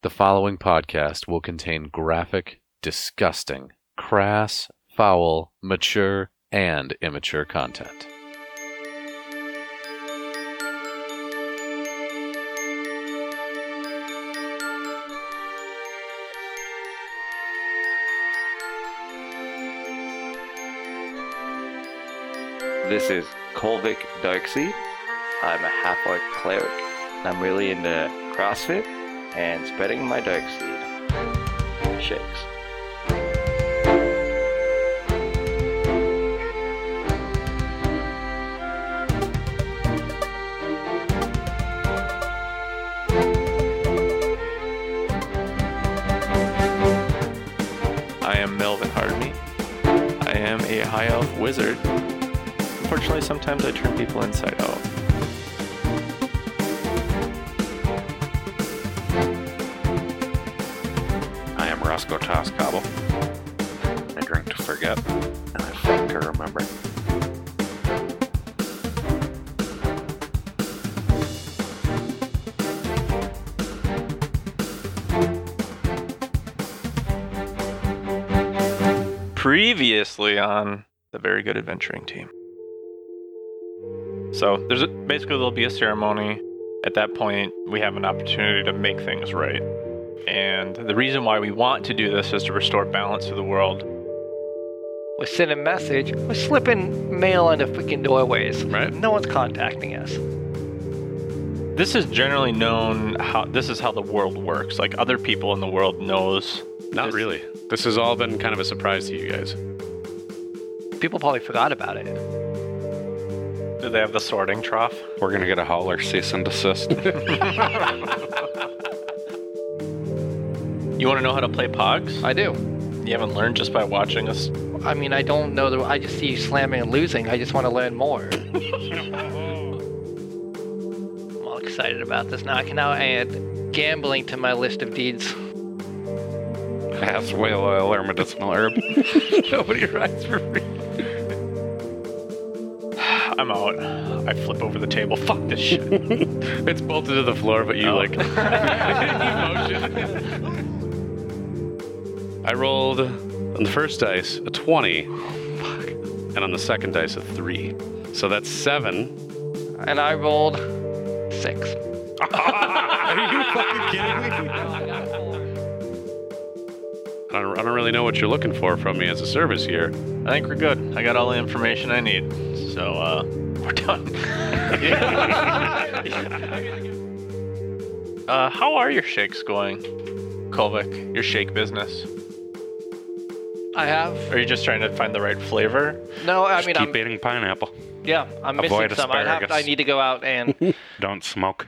The following podcast will contain graphic, disgusting, crass, foul, mature, and immature content. This is Kolvik Darkseid. I'm a half-orc cleric, and I'm really into CrossFit and spreading my Darkseid. Shakes. I am Melvin Hardney. I am a high elf wizard. Unfortunately, sometimes I turn people inside out. I am Roscoe Toscobble. I drink to forget, and I fuck to remember. Previously on the Very Good Adventuring Team. So basically there'll be a ceremony. At that point, we have an opportunity to make things right. And the reason why we want to do this is to restore balance to the world. We're sending a message. We're slipping mail into freaking doorways. Right. No one's contacting us. This is generally known this is how the world works. Like, other people in the world knows. Not really. This has all been kind of a surprise to you guys. People probably forgot about it. Do they have the sorting trough? We're gonna get a howler cease and desist. You want to know how to play Pogs? I do. You haven't learned just by watching us? I mean, I don't know. I just see you slamming and losing. I just want to learn more. I'm all excited about this now. I can now add gambling to my list of deeds. Ass whale oil or medicinal herb. Nobody rides for free. I'm out. I flip over the table. Fuck this shit. It's bolted to the floor, but you like emotion. I rolled on the first dice a 20, and on the second dice a 3. So that's 7. And I rolled 6. Are you fucking kidding me? I don't really know what you're looking for from me as a service here. I think we're good. I got all the information I need. So, we're done. How are your shakes going, Kolvik? Your shake business? I have. Or are you just trying to find the right flavor? No, I Just mean, keep eating pineapple. I'm Avoid missing some. asparagus. I need to go out and. Don't smoke.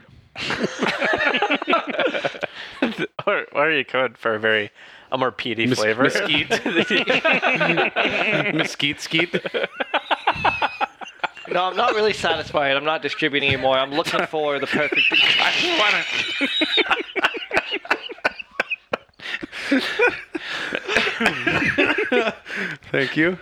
Or you could for a more peaty flavor. Mesquite. Mesquite skeet. No, I'm not really satisfied. I'm not distributing anymore. I'm looking for the perfect. Thank you.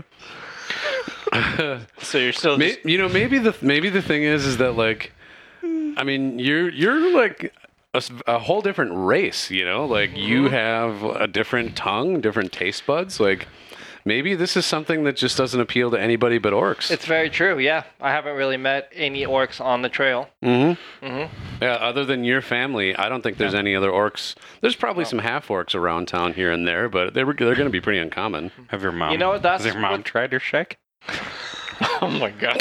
So you're still just, Maybe the thing is that, like, I mean, you're like a whole different race, like you have a different tongue, different taste buds. Like, maybe this is something that just doesn't appeal to anybody but orcs. It's very true. Yeah, I haven't really met any orcs on the trail. Yeah, other than your family, I don't think there's any other orcs. There's probably some half orcs around town here and there, but they're going to be pretty uncommon. Have your mom? You know what, that's Has your mom what- tried her shake? oh my god.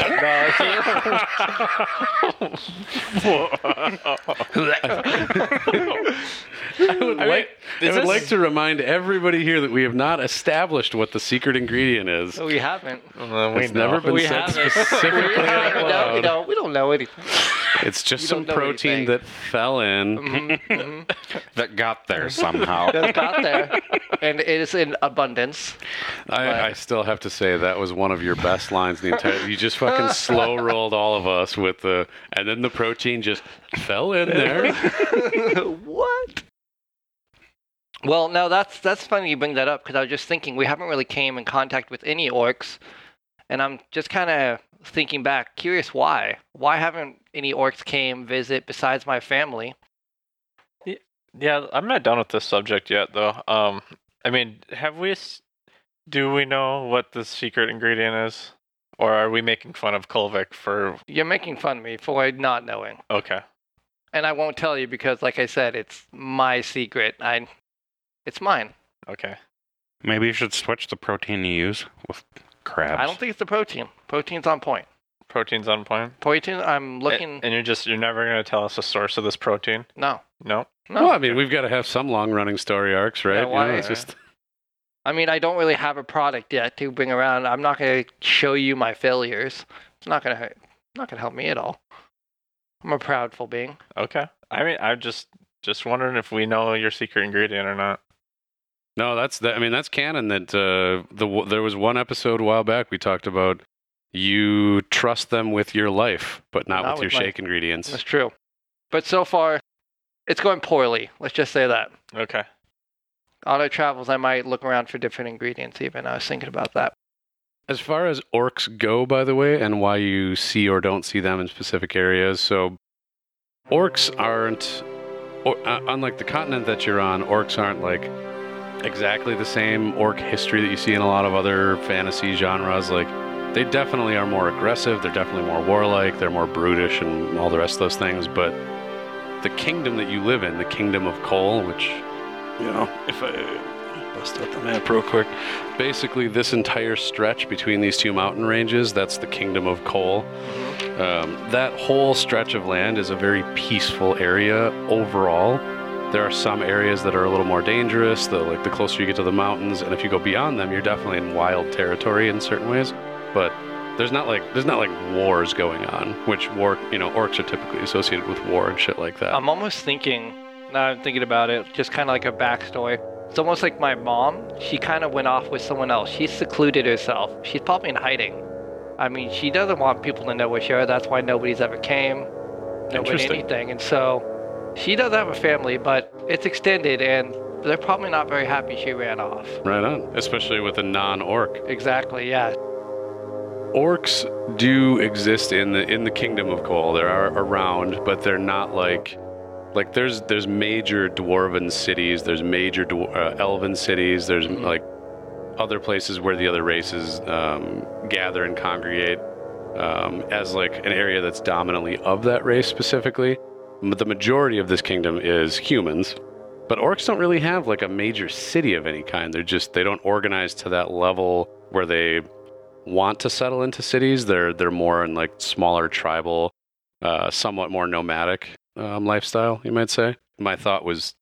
I would like to remind everybody here that we have not established what the secret ingredient is. We haven't. It's never been We said haven't. specifically out loud. We don't know anything. It's just You some don't know protein anything. that fell in. That got there somehow. That's out there, and it is in abundance. I still have to say that was one of your best lines in the entire. You just fucking slow rolled all of us with the, and then the protein just fell in there. What? Well, no, that's funny you bring that up, because I was just thinking we haven't really came in contact with any orcs, and I'm just kind of thinking back, curious why. Why haven't any orcs came visit besides my family? Yeah, I'm not done with this subject yet, though. I mean, do we know what the secret ingredient is? Or are we making fun of Kolvik for... You're making fun of me for not knowing. Okay. And I won't tell you because, like I said, it's my secret. It's mine. Okay. Maybe you should switch the protein you use with crabs. I don't think it's the protein. Protein's on point. Protein's on point. Protein, I'm looking... And you're never going to tell us the source of this protein? No. No? No. Well, I mean, we've got to have some long-running story arcs, right? Yeah, why- it's just I mean, I don't really have a product yet to bring around. I'm not going to show you my failures. It's not going to help me at all. I'm a proudful being. Okay. I mean, I'm just wondering if we know your secret ingredient or not. no. I mean, that's canon. That there was one episode a while back we talked about you trust them with your life, but not with your my- shake ingredients. That's true. But so far, it's going poorly. Let's just say that. Okay. On our travels, I might look around for different ingredients even. I was thinking about that. As far as orcs go, by the way, and why you see or don't see them in specific areas, so orcs aren't, unlike the continent that you're on, orcs aren't like exactly the same orc history that you see in a lot of other fantasy genres. Like, they definitely are more aggressive, they're definitely more warlike, they're more brutish and all the rest of those things, but the kingdom that you live in, the kingdom of Kol, which, you know, if I bust out the map real quick, basically this entire stretch between these two mountain ranges, that's the kingdom of Kol. That whole stretch of land is a very peaceful area overall. There are some areas that are a little more dangerous, the closer you get to the mountains, and if you go beyond them, you're definitely in wild territory in certain ways. But there's not like wars going on, which orcs are typically associated with war and shit like that. I'm almost thinking, now I'm thinking about it, just kind of like a backstory. It's almost like my mom, she kind of went off with someone else. She secluded herself. She's probably in hiding. I mean, she doesn't want people to know with her. That's why nobody's ever came. Nobody Interesting. anything. And so she does have a family, but it's extended, and they're probably not very happy she ran off. Right on, especially with a non-orc. Exactly, yeah. Orcs do exist in the kingdom of Kol. They are around, but they're not like there's major dwarven cities, there's major elven cities, there's like other places where the other races gather and congregate as like an area that's dominantly of that race specifically. But the majority of this kingdom is humans. But orcs don't really have like a major city of any kind. They don't organize to that level where they want to settle into cities. They're more in like smaller tribal, somewhat more nomadic lifestyle, you might say. My thought was,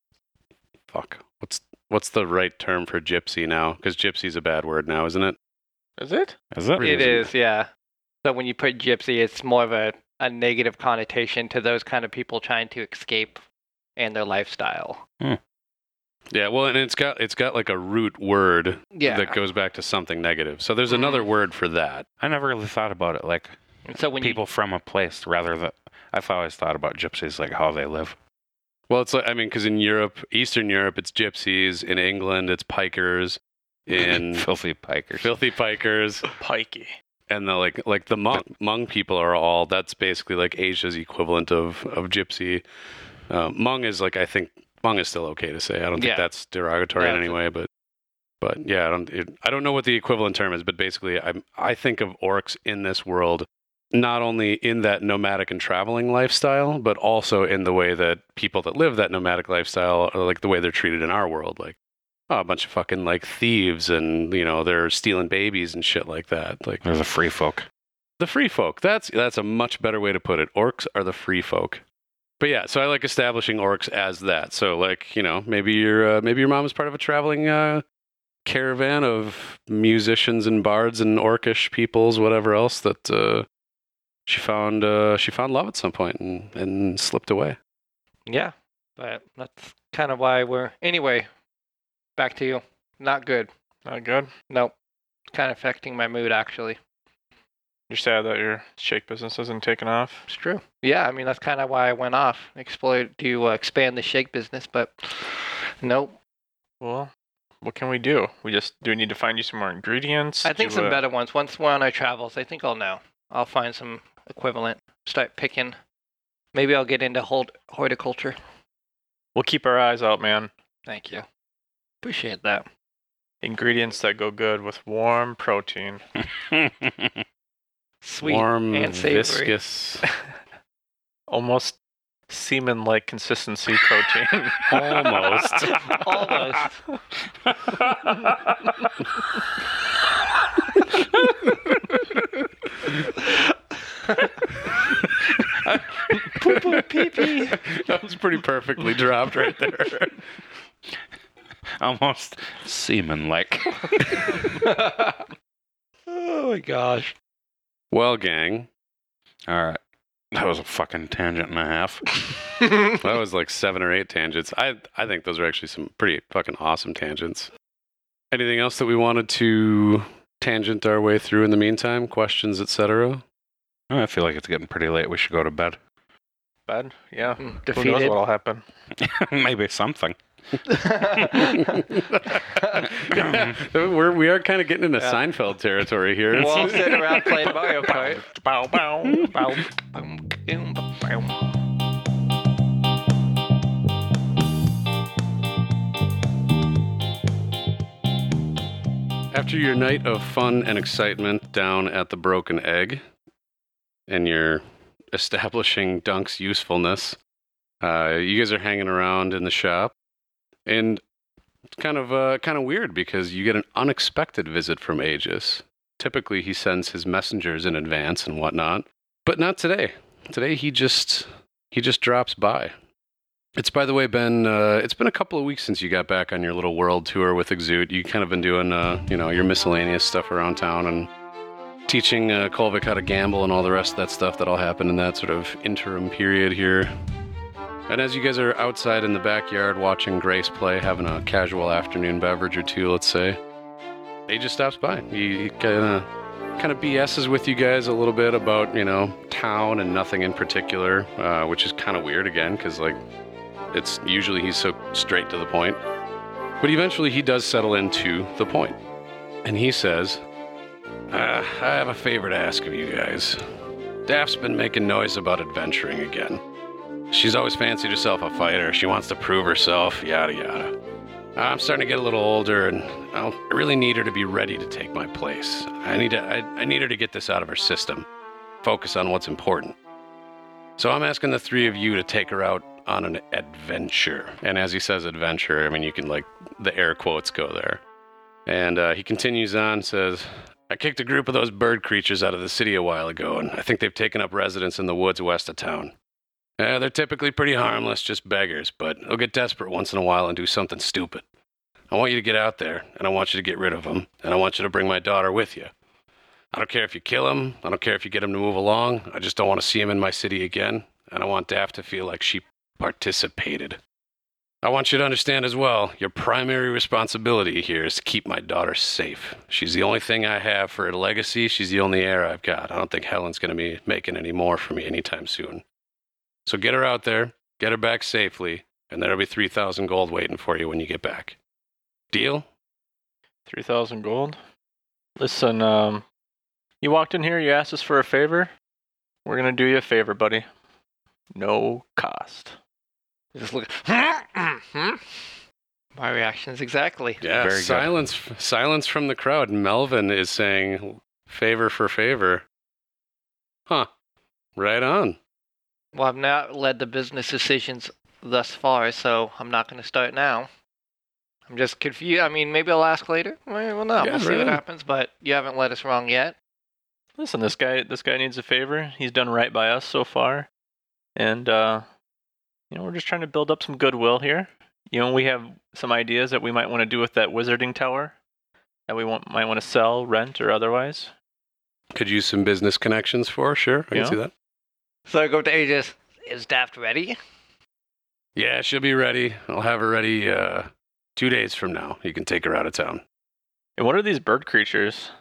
what's the right term for gypsy now? Because gypsy's a bad word now, isn't it? Is it? Is it? It is, yeah. So when you put gypsy, it's more of a negative connotation to those kind of people trying to escape and their lifestyle. Yeah, well, and it's got like a root word Yeah. that goes back to something negative. So there's another word for that. I never really thought about it like And so when people from a place rather than... I've always thought about gypsies like how they live. Well, it's like, I mean, because in Europe, Eastern Europe, it's gypsies. In England, it's pikers. In Filthy pikers. filthy pikers. Pikey. And the like the Hmong people are all, that's basically like Asia's equivalent of gypsy. Hmong is like, I think Hmong is still okay to say. I don't think Yeah. that's derogatory Yeah, in any way, but yeah, I don't know what the equivalent term is, but basically I think of orcs in this world not only in that nomadic and traveling lifestyle, but also in the way that people that live that nomadic lifestyle are like the way they're treated in our world, like a bunch of fucking like thieves, and they're stealing babies and shit like that. Like They're the free folk. the free folk. That's a much better way to put it. Orcs are the free folk. But yeah, so I like establishing orcs as that. So like, maybe your mom is part of a traveling caravan of musicians and bards and orcish peoples, whatever else that she found love at some point and slipped away. Yeah, but that's kind of why anyway, back to you. Not good. Not good. Nope. Kind of affecting my mood, actually. You're sad that your shake business isn't taking off? It's true. Yeah, I mean, that's kind of why I went off. Explored to expand the shake business, but nope. Well, what can we do? Do we need to find you some more ingredients? I think Do, some better ones. Once we're on our travels, I think I'll know. I'll find some equivalent. Start picking. Maybe I'll get into horticulture. We'll keep our eyes out, man. Thank you. Appreciate that. Ingredients that go good with warm protein. Sweet Warm, and savory. viscous. Almost semen-like consistency protein. Almost. Almost. Poo poo pee pee. That was pretty perfectly dropped right there. Almost semen-like. Oh my gosh. Well, gang, All right. That was a fucking tangent and a half. that was like 7 or 8 tangents. I think those are actually some pretty fucking awesome tangents. Anything else that we wanted to tangent our way through in the meantime? Questions, etc.? I feel like it's getting pretty late. We should go to bed. Bad? Yeah. Who knows Defeated. what'll happen? Maybe something. We are kind of getting into Seinfeld territory here. We'll all sit around playing Mario Kart. Bow, bow, bow. Boom, boom, boom. After your night of fun and excitement down at the Broken Egg, and you're establishing Dunk's usefulness, you guys are hanging around in the shop, and it's kind of weird because you get an unexpected visit from Aegis. Typically, he sends his messengers in advance and whatnot, but not today. Today, he just drops by. It's, by the way, it's been a couple of weeks since you got back on your little world tour with Exude. You kind of been doing, your miscellaneous stuff around town and teaching Kolvik how to gamble and all the rest of that stuff that all happened in that sort of interim period here. And as you guys are outside in the backyard watching Grace play, having a casual afternoon beverage or two, let's say, Aegis stops by. He kind of BS's with you guys a little bit about, town and nothing in particular, which is kind of weird again, because, it's usually he's so straight to the point. But eventually he does settle into the point. And he says, I have a favor to ask of you guys. Daph's been making noise about adventuring again. She's always fancied herself a fighter. She wants to prove herself, yada yada. I'm starting to get a little older, and I really need her to be ready to take my place. I need her to get this out of her system. Focus on what's important. So I'm asking the three of you to take her out on an adventure. And as he says adventure, I mean, you can, the air quotes go there. And he continues on, says, I kicked a group of those bird creatures out of the city a while ago, and I think they've taken up residence in the woods west of town. They're typically pretty harmless, just beggars, but they'll get desperate once in a while and do something stupid. I want you to get out there, and I want you to get rid of them, and I want you to bring my daughter with you. I don't care if you kill him, I don't care if you get him to move along, I just don't want to see him in my city again, and I want Daph to feel like she participated. I want you to understand as well, your primary responsibility here is to keep my daughter safe. She's the only thing I have for a legacy, she's the only heir I've got. I don't think Helen's going to be making any more for me anytime soon. So get her out there, get her back safely, and there'll be 3,000 gold waiting for you when you get back. Deal? 3,000 gold? Listen, you walked in here, you asked us for a favor. We're going to do you a favor, buddy. No cost. Just look. My reactions exactly. Yeah, Very good. Silence from the crowd. Melvin is saying, favor for favor. Huh. Right on. Well, I've not led the business decisions thus far, so I'm not going to start now. I'm just confused. I mean, maybe I'll ask later. Well, no, Yeah, we'll see right what on. happens, but you haven't led us wrong yet. Listen, this guy needs a favor. He's done right by us so far. And, we're just trying to build up some goodwill here. We have some ideas that we might want to do with that wizarding tower that we might want to sell, rent, or otherwise. Could use some business connections for, sure. I can Yeah. see that. So I go to Aegis. Is Daft ready? Yeah, she'll be ready. I'll have her ready 2 days from now. You can take her out of town. And what are these bird creatures?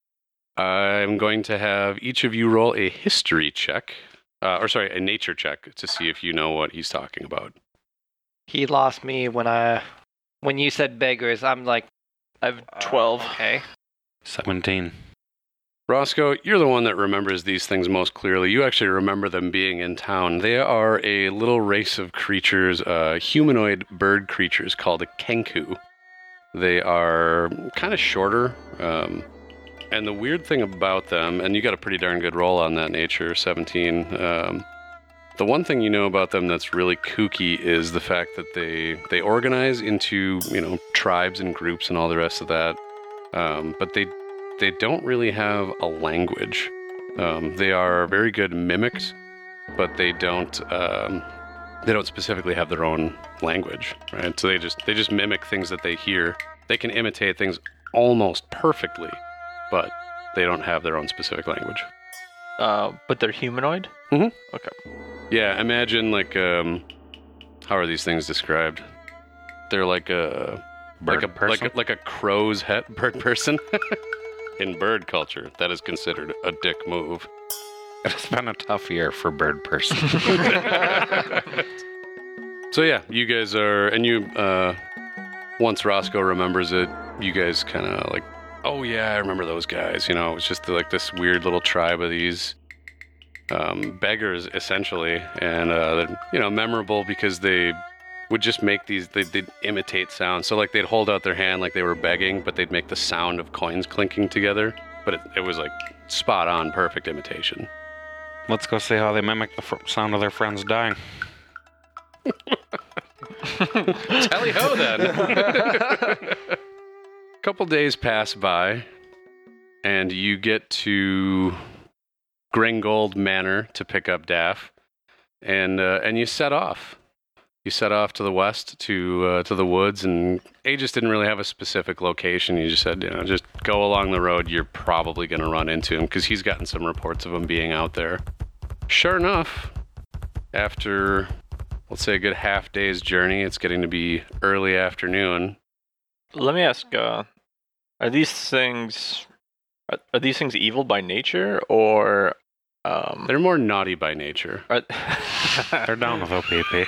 I'm going to have each of you roll a history check. A nature check to see if you know what he's talking about. He lost me when you said beggars. I'm like, I have 12. okay. 17. Roscoe, you're the one that remembers these things most clearly. You actually remember them being in town. They are a little race of creatures, humanoid bird creatures called a kenku. They are kind of shorter, and the weird thing about them, and you got a pretty darn good roll on that nature, 17. The one thing you know about them that's really kooky is the fact that they organize into, tribes and groups and all the rest of that, but they don't really have a language. They are very good mimics, but they don't specifically have their own language, right? So they just mimic things that they hear. They can imitate things almost perfectly, but they don't have their own specific language. But they're humanoid? Mhm. Okay. Yeah, imagine how are these things described? They're like a Person? like a crow's head bird person. In bird culture, that is considered a dick move. It's been a tough year for bird person. So yeah, you guys are, and you, once Roscoe remembers it, you guys kind of like, oh yeah, I remember those guys. It was just like this weird little tribe of these beggars, essentially, and they're, memorable because they would just make they'd imitate sounds. So like they'd hold out their hand like they were begging, but they'd make the sound of coins clinking together. But it was like spot on, perfect imitation. Let's go see how they mimic the sound of their friends dying. Tally ho then. Couple days pass by, and you get to Gringold Manor to pick up Daff, and you set off. You set off to the west to the woods, and Aegis didn't really have a specific location. You just said, just go along the road. You're probably going to run into him because he's gotten some reports of him being out there. Sure enough, after, let's say, a good half day's journey, it's getting to be early afternoon. Let me ask, are these things evil by nature, or They're more naughty by nature. They're down with OPP.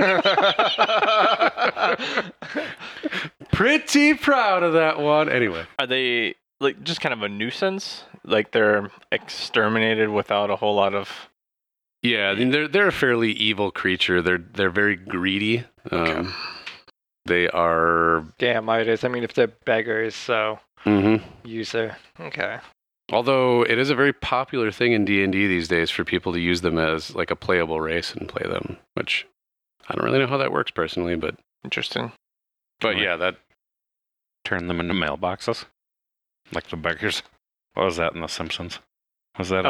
Pretty proud of that one. Anyway. are they like just kind of a nuisance? Like they're exterminated without a whole lot of... Yeah, I mean, they're a fairly evil creature. They're very greedy. Okay. They are... Damn, Midas. I mean, if they're beggars, so Mm-hmm. user. Okay. Although it is a very popular thing in D&D these days for people to use them as like a playable race and play them, which I don't really know how that works personally, but Interesting. yeah, that Turn them into mailboxes. Like the beggars. What was that in The Simpsons? Was that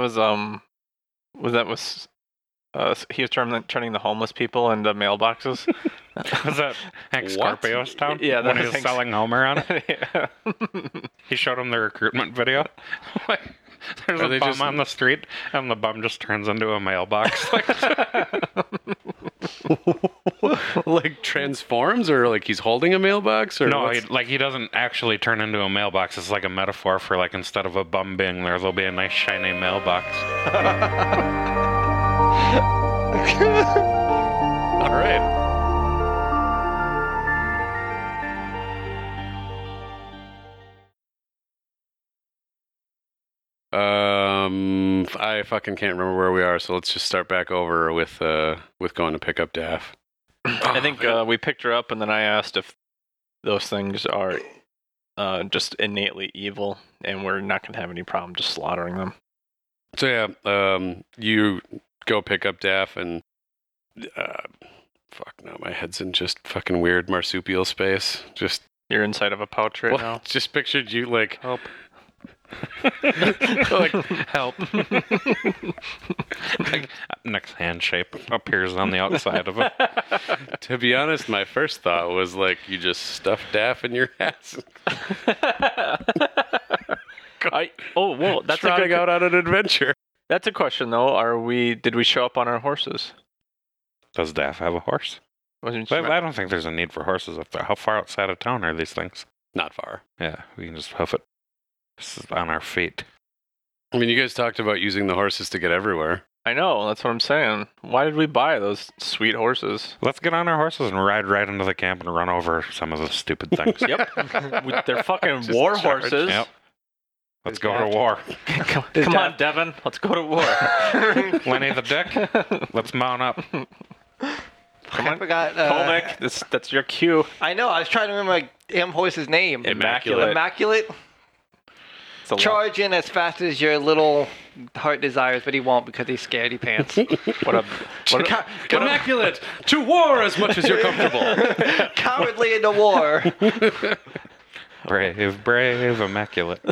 he was turning the homeless people into mailboxes? was that Hank What? Scorpio's town? Yeah, that when he was was Hank's- selling Homer on it. Yeah. He showed him the recruitment video. Like, there's Are a they bum just- on the street, and the bum just turns into a mailbox. like transforms, or like he's holding a mailbox, or No, what's- he doesn't actually turn into a mailbox. It's like a metaphor for like instead of a bum being there, there'll be a nice shiny mailbox. all right. I fucking can't remember where we are, so let's just start back over with going to pick up Daff. I think we picked her up, and then I asked if those things are just innately evil, and we're not going to have any problem just slaughtering them. So yeah, you go pick up Daff, and fuck no, my head's in just fucking weird marsupial space. Just You're inside of a pouch right now. just pictured you like Help. like Help. Next hand shape appears on the outside of it. To be honest, my first thought was like you just stuffed Daff in your ass, Well, that's a trotting good. out on an adventure. That's a question though. Did we show up on our horses? Does Daff have a horse? Wasn't But I don't think there's a need for horses up there. How far outside of town are these things? Not far. Yeah, we can just hoof it. This is on our feet. I mean, you guys talked about using the horses to get everywhere. I know. That's what I'm saying. Why did we buy those sweet horses? Let's get on our horses and ride right into the camp and run over some of the stupid things. Yep. They're fucking Just war charge. horses. Yep. Let's go to war. Come on, Devin. Let's go to war. Lenny the Dick, let's mount up. I forgot. Colmick, that's your cue. I know. I was trying to remember my damn horse's name. Immaculate. Immaculate. It's a lot. Charge in as fast as your little heart desires, but he won't because he's scaredy pants. Immaculate! To war as much as you're comfortable. Cowardly into war. Brave, immaculate.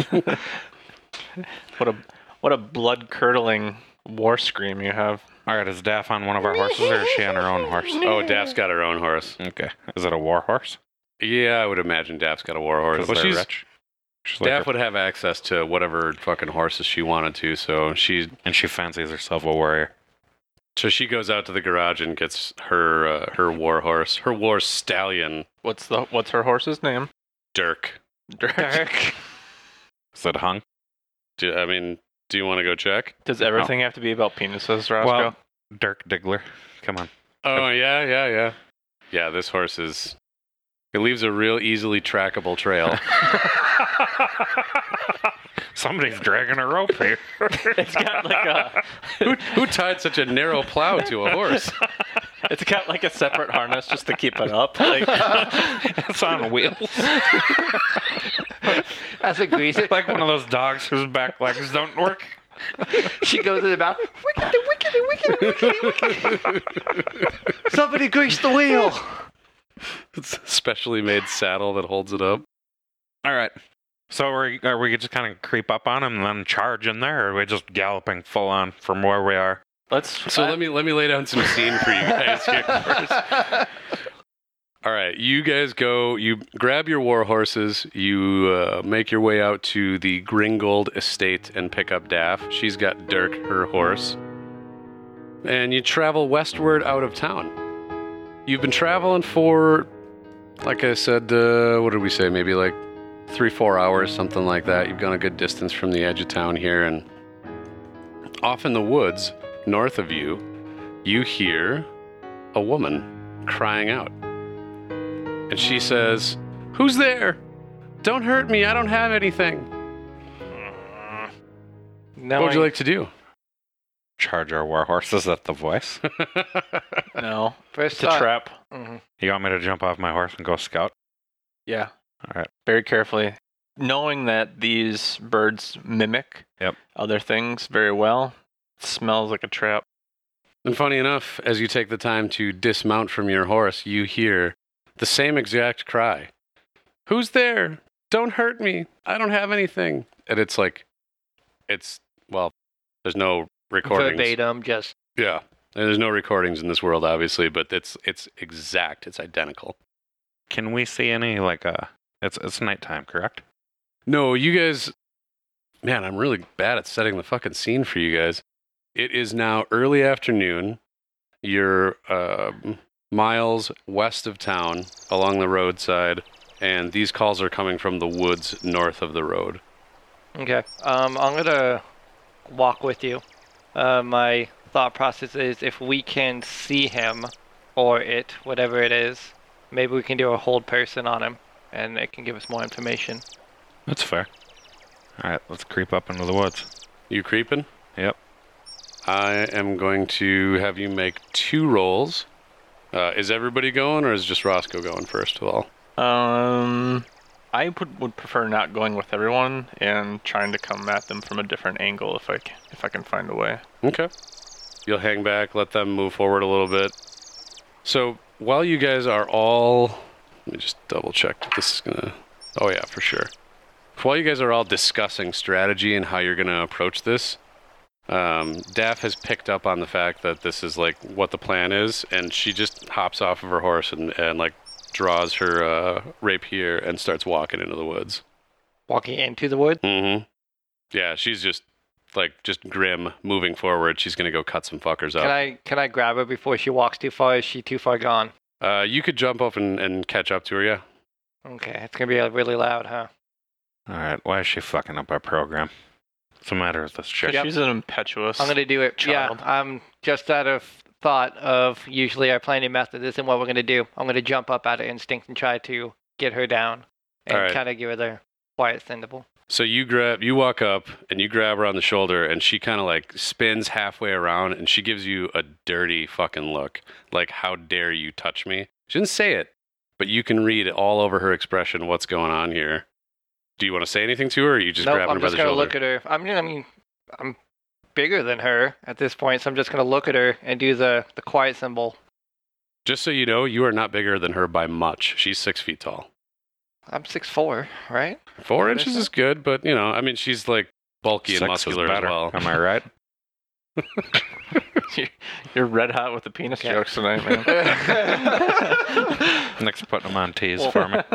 What a blood-curdling war scream you have. All right, is Daff on one of our horses, or is she on her own horse? Oh, Daph's got her own horse. Okay. Is it a war horse? Yeah, I would imagine Daph's got a war horse. Because they're rich. She's like Daph would have access to whatever fucking horses she wanted to, so she fancies herself a warrior. So she goes out to the garage and gets her war horse, her war stallion, What's her horse's name? Dirk. Dark. Is it hung? Do you want to go check? Does everything have to be about penises, Roscoe? Well, Dirk Diggler. Come on. Oh yeah. Yeah, this horse is. It leaves a real easily trackable trail. Somebody's dragging a rope here. It's got like a Who tied such a narrow plow to a horse? it's got like a separate harness just to keep it up. Like, It's on wheels. As a greaser. Like one of those dogs whose back legs don't work. She goes in the back. Wickedy. Somebody grease the wheel. It's a specially made saddle that holds it up. All right. So are we just kind of creep up on him and then charge in there, or are we just galloping full on from where we are? Let me lay down some scene for you guys here first. All right, you guys go. You grab your war horses. You make your way out to the Gringold estate and pick up Daff. She's got Dirk, her horse, and you travel westward out of town. You've been traveling for, like I said, what did we say? Maybe like 3-4 hours, something like that. You've gone a good distance from the edge of town here, and off in the woods north of you, you hear a woman crying out. And she says, "Who's there? Don't hurt me. I don't have anything." What would you like to do? Charge our war horses at the voice? No. First It's a trap. Mm-hmm. You want me to jump off my horse and go scout? Yeah. All right. Very carefully. Knowing that these birds mimic other things very well, it smells like a trap. And funny enough, as you take the time to dismount from your horse, you hear the same exact cry. "Who's there? Don't hurt me. I don't have anything." And it's there's no recordings. Verbatim, just. Yeah. And there's no recordings in this world, obviously, but it's exact. It's identical. Can we see any, it's nighttime, correct? No, you guys... Man, I'm really bad at setting the fucking scene for you guys. It is now early afternoon. You're miles west of town along the roadside, and these calls are coming from the woods north of the road. Okay. I'm going to walk with you. My thought process is if we can see him, or it, whatever it is, maybe we can do a hold person on him, and it can give us more information. That's fair. All right, let's creep up into the woods. You creeping? Yep. I am going to have you make 2 rolls. Is everybody going, or is just Roscoe going first of all? I would prefer not going with everyone and trying to come at them from a different angle if I can find a way. Okay. You'll hang back, let them move forward a little bit. So while you guys are all... Let me just double check that this is going to... Oh yeah, for sure. While you guys are all discussing strategy and how you're going to approach this, Daff has picked up on the fact that this is like what the plan is, and she just hops off of her horse and like draws her rapier and starts walking into the woods. Walking into the wood? Mm-hmm. Yeah, she's just grim, moving forward. She's gonna go cut some fuckers up. Can I grab her before she walks too far? Is she too far gone? You could jump up and catch up to her, yeah. Okay, it's gonna be really loud, huh? All right, why is she fucking up our program? What's the matter with this chick? She's an impetuous I'm gonna do it. child. Yeah, I'm just out of thought of usually our planning method isn't what we're gonna do. I'm gonna jump up out of instinct and try to get her down and All right. kind of give her the quiet symbol. So you walk up and you grab her on the shoulder, and she kind of like spins halfway around, and she gives you a dirty fucking look, like how dare you touch me? She didn't say it, but you can read all over her expression what's going on here. Do you want to say anything to her, or are you just grabbing her by the shoulder? I'm just gonna look at her. I mean, I'm bigger than her at this point, so I'm just gonna look at her and do the quiet symbol. Just so you know, you are not bigger than her by much. She's 6 feet tall. I'm 6'4", right? 4 inches is good, but I mean, she's like bulky and 6 is muscular as better. well. Am I right? You're red hot with the penis jokes tonight, man. Nick's putting them on tees for me.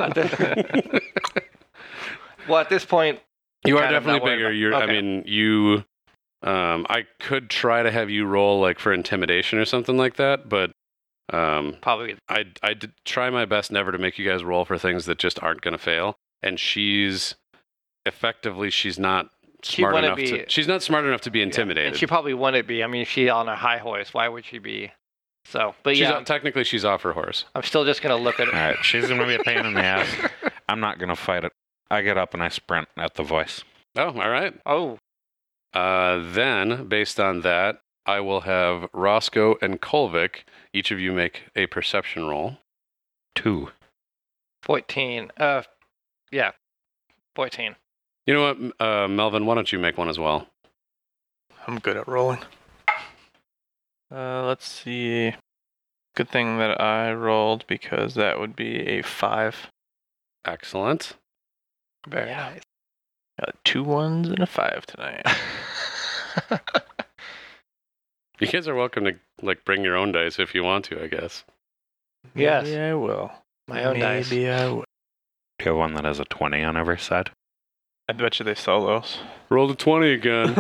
Well, at this point, You are kind of definitely not worried bigger. about- You're. I okay. mean, you. I could try to have you roll like for intimidation or something like that, but probably. I did try my best never to make you guys roll for things that just aren't going to fail. And she's not smart wouldn't enough be- to. She's not smart enough to be Yeah, intimidated. and she probably wouldn't be. I mean, if she's on a high horse, why would she be? So, but She's yeah, technically she's off her horse. I'm still just gonna look at All her. right, she's going to be a pain in the ass. I'm not going to fight it. I get up and I sprint at the voice. Oh, all right. Oh, Then, based on that, I will have Roscoe and Kolvik, each of you make a perception roll. 2. 14. Yeah, 14. You know what, Melvin, why don't you make one as well? I'm good at rolling. Let's see. Good thing that I rolled because that would be a 5. Excellent. Very Yeah. nice. Got 2 1s and a 5 tonight. You guys are welcome to like bring your own dice if you want to, I guess. Yes. Maybe I will. My own dice. Maybe I will. Do you have one that has a 20 on every side? I bet you they sell those. Roll the 20 again.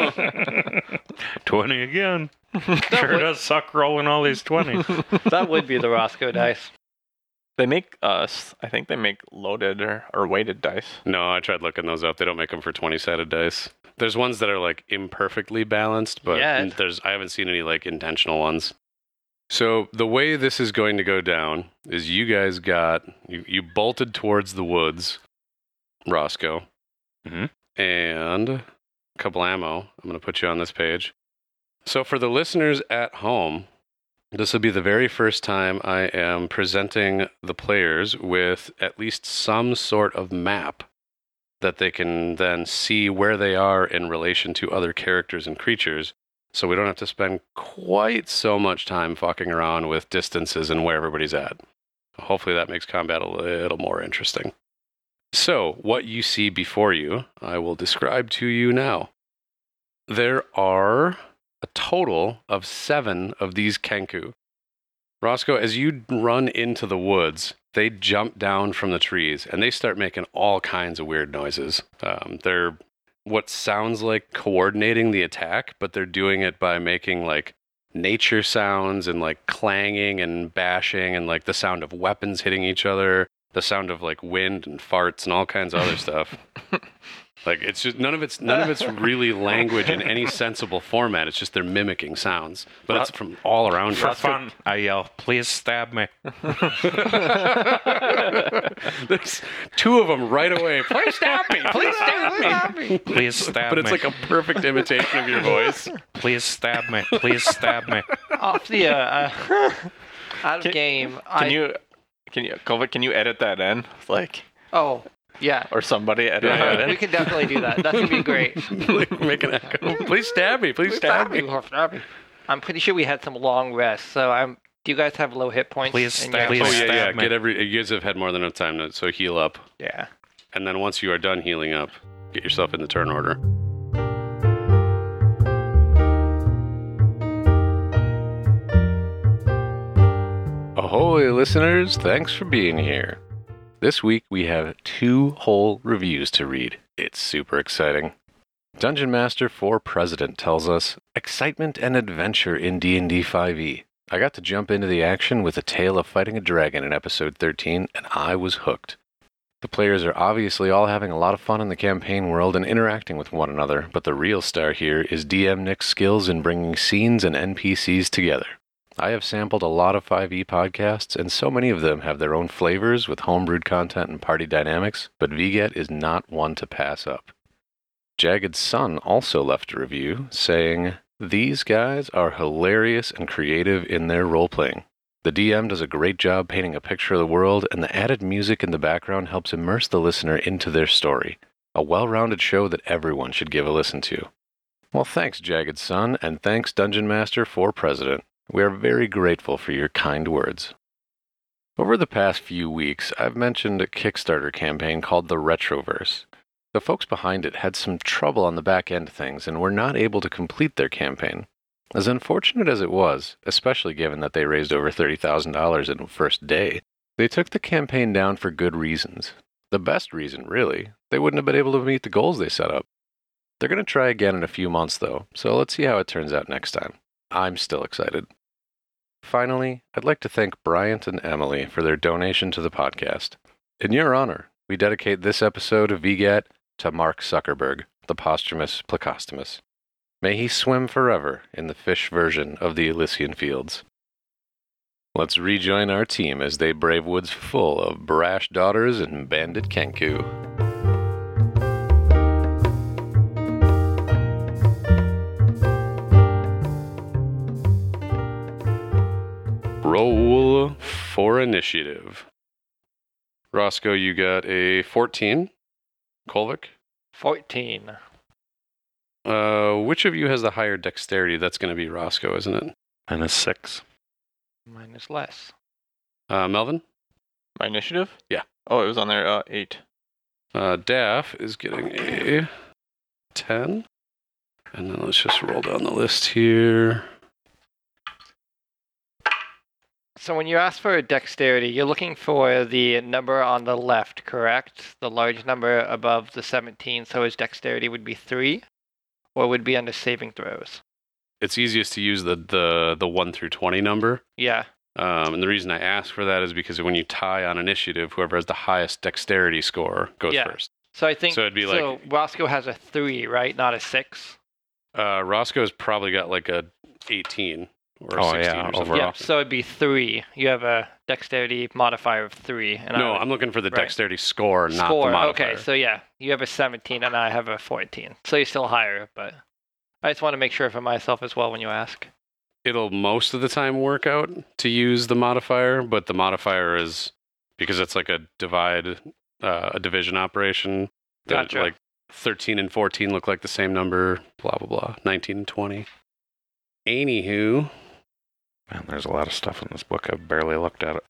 20 again. Sure does suck rolling all these 20s. That would be the Roscoe dice. They make I think they make loaded or weighted dice. No, I tried looking those up. They don't make them for 20-sided dice. There's ones that are like imperfectly balanced, but Yeah. I haven't seen any like intentional ones. So the way this is going to go down is you guys you bolted towards the woods, Roscoe, Mhm. and a couple ammo. I'm going to put you on this page. So for the listeners at home, this will be the very first time I am presenting the players with at least some sort of map that they can then see where they are in relation to other characters and creatures, so we don't have to spend quite so much time fucking around with distances and where everybody's at. Hopefully that makes combat a little more interesting. So, what you see before you, I will describe to you now. There are a total of 7 of these Kenku. Roscoe, as you run into the woods, they jump down from the trees and they start making all kinds of weird noises. They're what sounds like coordinating the attack, but they're doing it by making like nature sounds and like clanging and bashing and like the sound of weapons hitting each other, the sound of like wind and farts and all kinds of other stuff. Like it's just none of it's really language in any sensible format. It's just they're mimicking sounds, but it's from all around For you. fun, I yell, "Please stab me." There's 2 of them right away. Please stab me! Please stab me! Please stab But it's me. like a perfect imitation of your voice. Please stab me. Please stab me. Off the out of game. Can you Kolvik, can you edit that in? Like, Oh, yeah. or somebody edit that in? We can definitely do that. That would be great. Like, make an echo. Please stab me! Please stab me! I'm pretty sure we had some long rests. So do you guys have low hit points? Please in your- stab me. Oh yeah, yeah. Stab me. You guys have had more than enough time, so heal up, Yeah. and then once you are done healing up, get yourself in the turn order. Ahoy, listeners! Thanks for being here. This week we have 2 whole reviews to read. It's super exciting. Dungeon Master for President tells us, excitement and adventure in D&D 5e. I got to jump into the action with a tale of fighting a dragon in episode 13, and I was hooked. The players are obviously all having a lot of fun in the campaign world and interacting with one another, but the real star here is DM Nick's skills in bringing scenes and NPCs together. I have sampled a lot of 5e podcasts, and so many of them have their own flavors with homebrewed content and party dynamics, but VGET is not one to pass up. Jagged Sun also left a review saying, "These guys are hilarious and creative in their role-playing. The DM does a great job painting a picture of the world, and the added music in the background helps immerse the listener into their story. A well-rounded show that everyone should give a listen to." Well, thanks, Jagged Sun, and thanks, Dungeon Master for President. We are very grateful for your kind words. Over the past few weeks, I've mentioned a Kickstarter campaign called the Retroverse. The folks behind it had some trouble on the back end of things and were not able to complete their campaign. As unfortunate as it was, especially given that they raised over $30,000 in the first day, they took the campaign down for good reasons. The best reason, really. They wouldn't have been able to meet the goals they set up. They're going to try again in a few months, though, so let's see how it turns out next time. I'm still excited. Finally, I'd like to thank Bryant and Emily for their donation to the podcast. In your honor, we dedicate this episode of VGAT to Mark Zuckerberg, the posthumous Plecostomus. May he swim forever in the fish version of the Elysian Fields. Let's rejoin our team as they brave woods full of brash daughters and bandit Kenku. Roll for initiative. Roscoe, you got a 14. Kolvik? 14. Which of you has the higher dexterity? That's going to be Roscoe, isn't it? And a 6. Mine is less. Melvin? My initiative? Yeah. Oh, it was on there. 8. Daff is getting a 10. And then let's just roll down the list here. So when you ask for a dexterity, you're looking for the number on the left, correct? The large number above the 17, so his dexterity would be 3? Or would be under saving throws? It's easiest to use the 1 through 20 number. Yeah. And the reason I ask for that is because when you tie on initiative, whoever has the highest dexterity score goes first. So I think So it'd be like Roscoe has a 3, right? Not a 6? Roscoe's probably got like a 18 or a Oh, 16 yeah, or something. overall. Yeah, so it'd be 3. You have a dexterity modifier of 3. And No, I'm looking for the right. dexterity score, not score. the modifier. Okay, so yeah, you have a 17 and I have a 14. So you're still higher, but I just want to make sure for myself as well when you ask. It'll most of the time work out to use the modifier, but the modifier is because it's like a division operation. That Gotcha. like 13 and 14 look like the same number, blah, blah, blah. 19 and 20. Anywho. Man, there's a lot of stuff in this book. I've barely looked at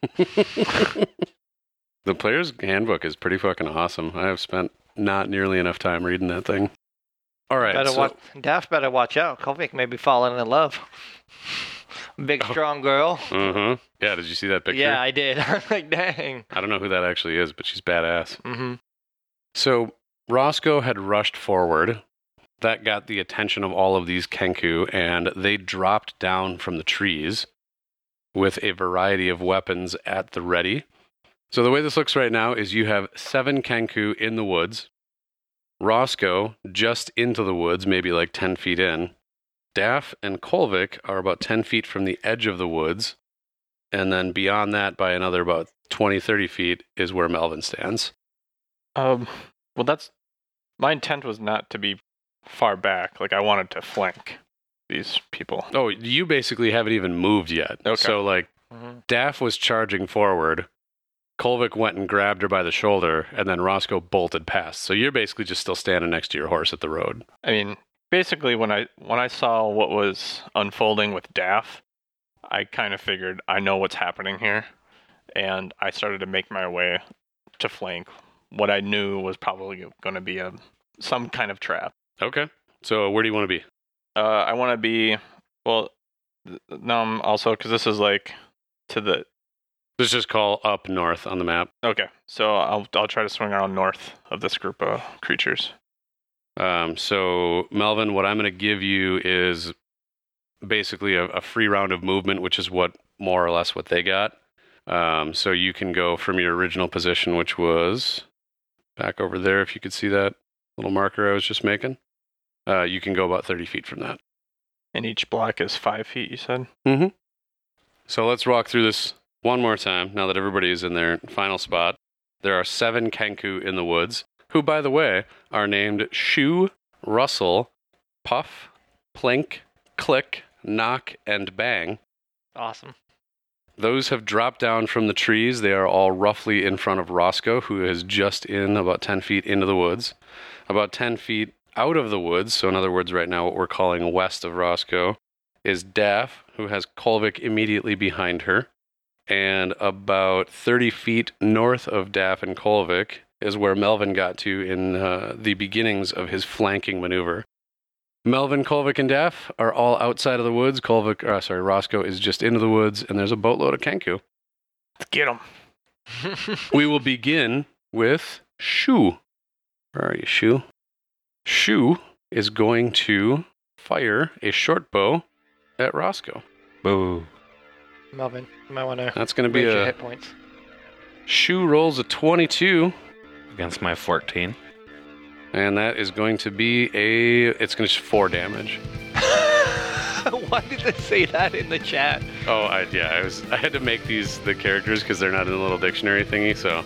it. The player's handbook is pretty fucking awesome. I have spent not nearly enough time reading that thing. All right. Daft better watch out. Kolvik may be falling in love. Big, strong girl. Uh-huh. Yeah, did you see that picture? Yeah, I did. I was like, dang. I don't know who that actually is, but she's badass. Mm-hmm. So Roscoe had rushed forward. That got the attention of all of these Kenku, and they dropped down from the trees with a variety of weapons at the ready. So the way this looks right now is you have 7 Kenku in the woods, Roscoe just into the woods, maybe like 10 feet in. Daff and Kolvik are about 10 feet from the edge of the woods, and then beyond that by another about 20, 30 feet is where Melvin stands. Well, that's my intent was not to be far back. Like I wanted to flank these people. Oh, you basically haven't even moved yet. Okay. So, like, Daff was charging forward. Kolvik went and grabbed her by the shoulder, and then Roscoe bolted past. So you're basically just still standing next to your horse at the road. I mean, basically, when I saw what was unfolding with Daff, I kind of figured I know what's happening here, and I started to make my way to flank what I knew was probably going to be some kind of trap. Okay. So where do you want to be? I want to be, well, no, also, because this is like to the, Let's just call up north on the map. okay, so I'll try to swing around north of this group of creatures. So, Melvin, what I'm going to give you is basically a free round of movement, which is what more or less what they got. So you can go from your original position, which was back over there, if you could see that little marker I was just making. You can go about 30 feet from that. And each block is 5 feet, you said? Mm-hmm. So let's walk through this one more time now that everybody is in their final spot. There are 7 Kenku in the woods, who, by the way, are named Shoo, Russell, Puff, Plink, Click, Knock, and Bang. Awesome. Those have dropped down from the trees. They are all roughly in front of Roscoe, who is just in about 10 feet into the woods. About 10 feet out of the woods, so in other words, right now what we're calling west of Roscoe, is Daff, who has Kolvik immediately behind her. And about 30 feet north of Daff and Kolvik is where Melvin got to in the beginnings of his flanking maneuver. Melvin, Kolvik, and Daff are all outside of the woods. Roscoe is just into the woods, and there's a boatload of Kenku. Let's get him. We will begin with Shoo. Where are you, Shoo? Shoo is going to fire a short bow at Roscoe. Boo. Melvin, you might want to That's going to be raise your a... hit points. Shoo rolls a 22, Against my 14. and that is going to be it's going to 4 damage. Why did they say that in the chat? Oh, I had to make the characters because they're not in the little dictionary thingy, so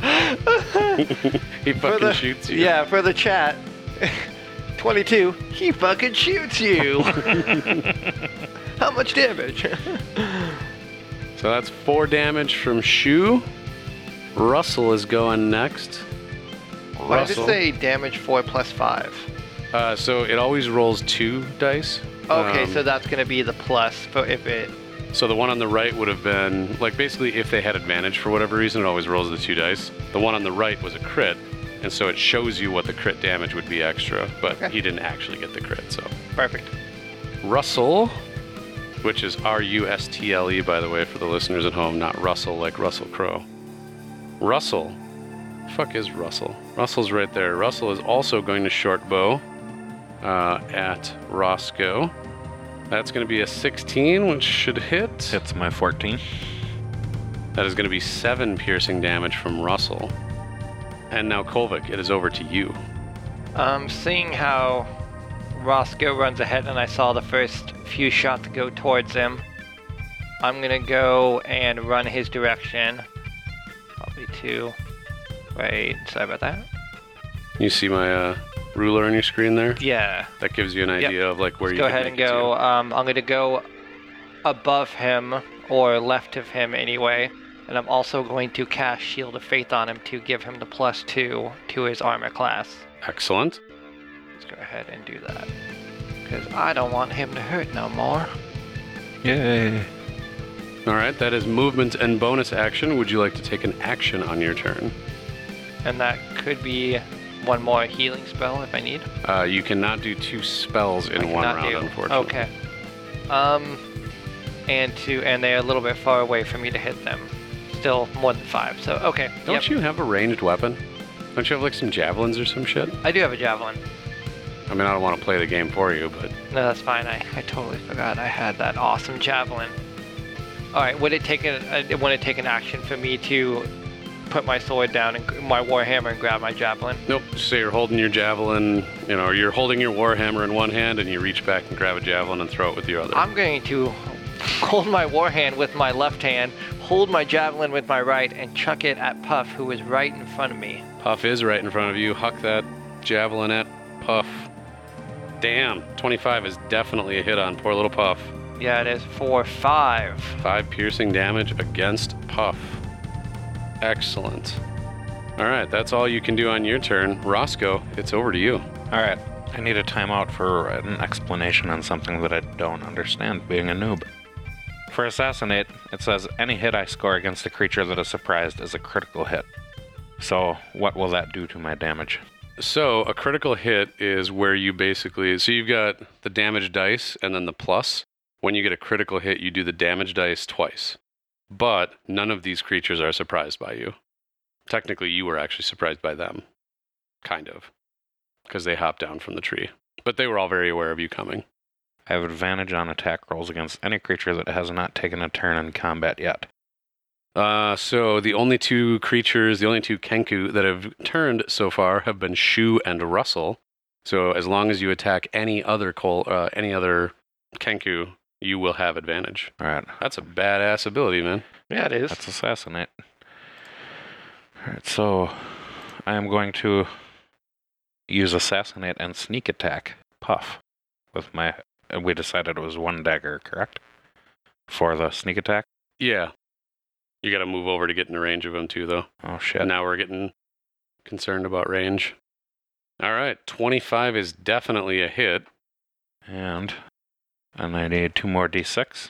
he fucking shoots you. Yeah, for the chat. 22, he fucking shoots you. How much damage? So that's 4 damage from Shoo. Russell is going next. Why did it say damage 4 plus 5? So it always rolls 2 dice. Okay, so that's going to be the plus for if it... So the one on the right would have been, like, basically if they had advantage for whatever reason, it always rolls the 2 dice. The one on the right was a crit, and so it shows you what the crit damage would be extra, but he didn't actually get the crit, so. Perfect. Russell, which is R-U-S-T-L-E, by the way, for the listeners at home, not Russell like Russell Crowe. Russell. Fuck is Russell? Russell's right there. Russell is also going to short bow at Roscoe. That's going to be a 16, which should hit. Hits my 14. That is going to be 7 piercing damage from Russell. And now, Kolvik, it is over to you. Seeing how Roscoe runs ahead and I saw the first few shots go towards him, I'm going to go and run his direction. Probably 2. Wait, sorry about that. You see my ruler on your screen there? Yeah. That gives you an idea of like where you Go can ahead and make it go. to. I'm going to go above him, or left of him anyway. And I'm also going to cast Shield of Faith on him to give him the +2 to his armor class. Excellent. Let's go ahead and do that. Because I don't want him to hurt no more. Yay. All right, that is movement and bonus action. Would you like to take an action on your turn? And that could be one more healing spell if I need. You cannot do 2 spells in one round, unfortunately. Okay. And they're a little bit far away for me to hit them. Still more than 5. So okay. Don't you have a ranged weapon? Don't you have like some javelins or some shit? I do have a javelin. I mean, I don't want to play the game for you, but No, that's fine. I totally forgot I had that awesome javelin. All right. Would it take an action for me to put my sword down and my warhammer and grab my javelin? nope. Just say you're holding your javelin, or you're holding your warhammer in one hand, and you reach back and grab a javelin and throw it with your other. I'm going to hold my warhand with my left hand, hold my javelin with my right, and chuck it at Puff, who is right in front of me. Puff is right in front of you. Huck that javelin at Puff. Damn, 25 is definitely a hit on poor little Puff. Yeah, it is for 5. 5 piercing damage against Puff. Excellent. All right, that's all you can do on your turn. Roscoe, it's over to you. All right. I need a timeout for an explanation on something that I don't understand, being a noob. For Assassinate, it says, any hit I score against a creature that is surprised is a critical hit. So, what will that do to my damage? So, a critical hit is where you basically... So you've got the damage dice and then the plus. When you get a critical hit, you do the damage dice twice. But none of these creatures are surprised by you. Technically, you were actually surprised by them. Kind of. Because they hopped down from the tree. But they were all very aware of you coming. I have advantage on attack rolls against any creature that has not taken a turn in combat yet. So the only 2 creatures, the only 2 Kenku that have turned so far have been Shoo and Russell. So as long as you attack any other Kenku you will have advantage. All right. That's a badass ability, man. Yeah, it is. That's assassinate. All right, so I am going to use assassinate and sneak attack Puff with my. We decided it was 1 dagger, correct? For the sneak attack. Yeah. You got to move over to get in the range of him too, though. Oh shit! Now we're getting concerned about range. All right, 25 is definitely a hit. And I need 2 more d6.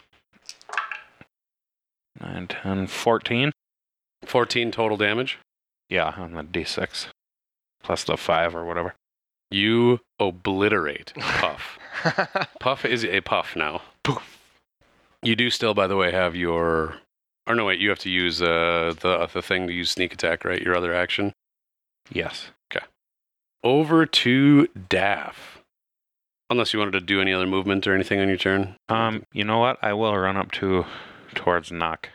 9, 10, 14. 14 total damage. Yeah, on the d6 plus the 5 or whatever. You obliterate Puff. Puff is a puff now. Poof. You do still, by the way, have your... Or no, wait, you have to use the thing to use sneak attack, right? Your other action. Yes. Over to Daff. Unless you wanted to do any other movement or anything on your turn. You know what? I will run up towards Knock.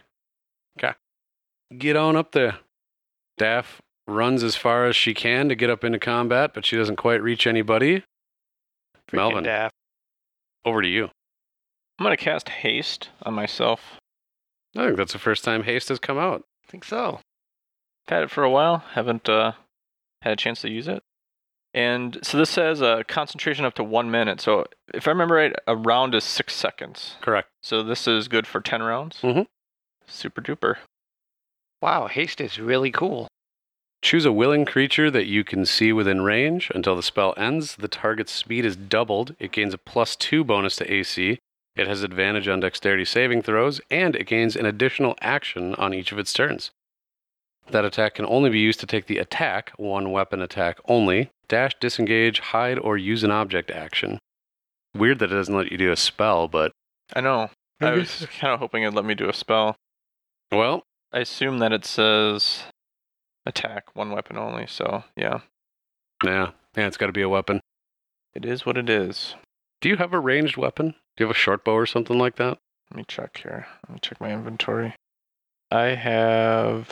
Get on up there. Daff runs as far as she can to get up into combat, but she doesn't quite reach anybody. Freaking Melvin, daft. over to you. I'm going to cast Haste on myself. I think that's the first time haste has come out. I think so. I've had it for a while. Haven't had a chance to use it. And so this says concentration up to 1 minute. So if I remember right, a round is 6 seconds. Correct. So this is good for 10 rounds? Mhm. Super duper. Wow, haste is really cool. Choose a willing creature that you can see within range. Until the spell ends, the target's speed is doubled. It gains a +2 bonus to AC. It has advantage on dexterity saving throws, and it gains an additional action on each of its turns. That attack can only be used to take the attack, 1 weapon attack only, dash, disengage, hide, or use an object action. Weird that it doesn't let you do a spell, but... I know. I was kind of hoping it'd let me do a spell. Well, I assume that it says attack, 1 weapon only, so yeah. yeah, it's got to be a weapon. It is what it is. Do you have a ranged weapon? Do you have a short bow or something like that? Let me check here. Let me check my inventory. I have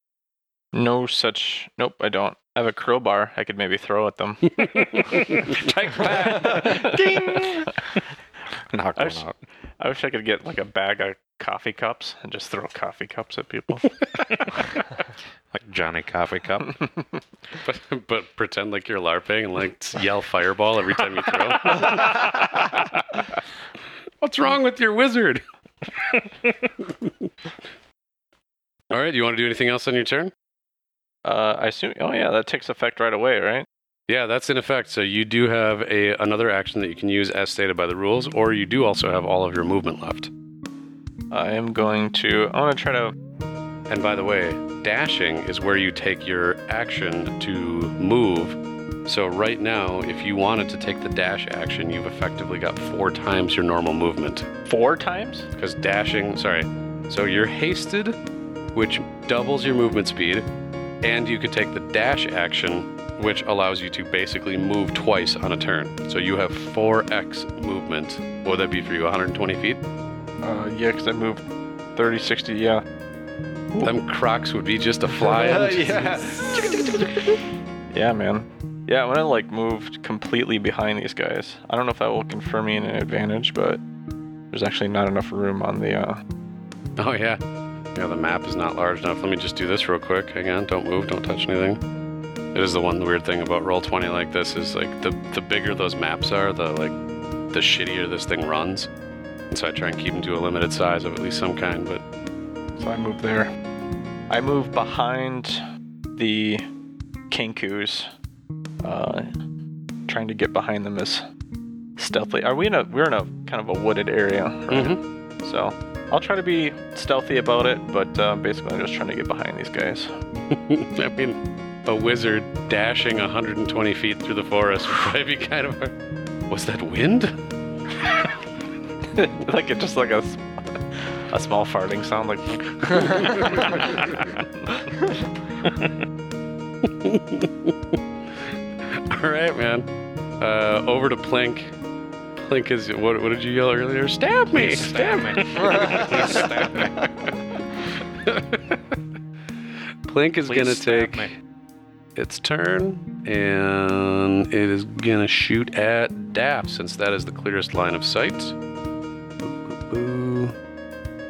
no such... Nope, I don't. I have a crowbar I could maybe throw at them. Take that! Ding! Knock I one was- out. I wish I could get like a bag of coffee cups and just throw coffee cups at people. Like Johnny Coffee Cup. but pretend like you're LARPing and like yell fireball every time you throw. What's wrong with your wizard? All right, you want to do anything else on your turn? I assume... Oh yeah, that takes effect right away, right? Yeah, that's in effect. So you do have another action that you can use as stated by the rules, or you do also have all of your movement left. I want to try to... And by the way, dashing is where you take your action to move. So right now, if you wanted to take the dash action, you've effectively got 4 times your normal movement. 4 times? Because dashing, so you're hasted, which doubles your movement speed, and you could take the dash action, which allows you to basically move twice on a turn. So you have 4x movement. What would that be for you, 120 feet? Yeah, because I moved 30, 60, yeah. Them crocs would be just a fly. Yeah. Yeah, man. Yeah, I'm gonna like move completely behind these guys. I don't know if that will confer me an advantage, but there's actually not enough room on the... Oh, yeah. Yeah, the map is not large enough. Let me just do this real quick. Hang on, don't move, don't touch anything. It is the one weird thing about Roll20 like this is like the bigger those maps are, the shittier this thing runs. And so I try and keep them to a limited size of at least some kind, but So I move there. I move behind the Kinkus, trying to get behind them as stealthily. We're in a kind of a wooded area, right? Mhm. So I'll try to be stealthy about it, but basically I'm just trying to get behind these guys. I mean, a wizard dashing 120 feet through the forest would probably be kind of a... Was that wind? Like it just like a small farting sound, like. All right, man. Over to Plink. Plink is... What did you yell earlier? Stab me! Stab me. Stab me. Plink is Please going to stab take me. its turn, and it is going to shoot at Daff, since that is the clearest line of sight.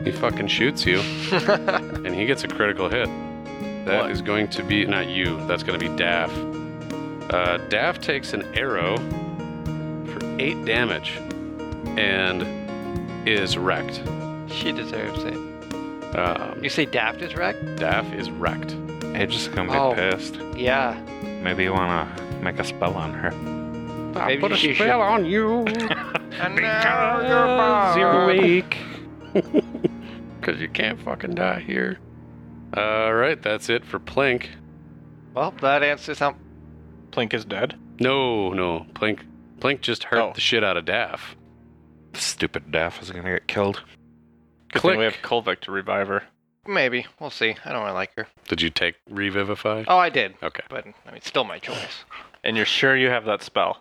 He fucking shoots you, and he gets a critical hit. That is going to be not you. That's going to be Daff. Daff takes an arrow for 8 damage and is wrecked. She deserves it. Um, You say Daft is wrecked? Daff is wrecked. Age is gonna be Oh. pissed. Yeah. Maybe you wanna make a spell on her. Maybe Put a she spell on you. And now you're weak. Because you can't fucking die here. Alright, that's it for Plink. Well, that answers some. Plink is dead. No. Plink just hurt Oh. the shit out of Daff. Stupid Daff is gonna get killed. Good Click. thing we have Kolvik to revive her. Maybe. We'll see. I don't really like her. Did you take Revivify? Oh, I did. Okay. But, I mean, still my choice. And you're sure you have that spell?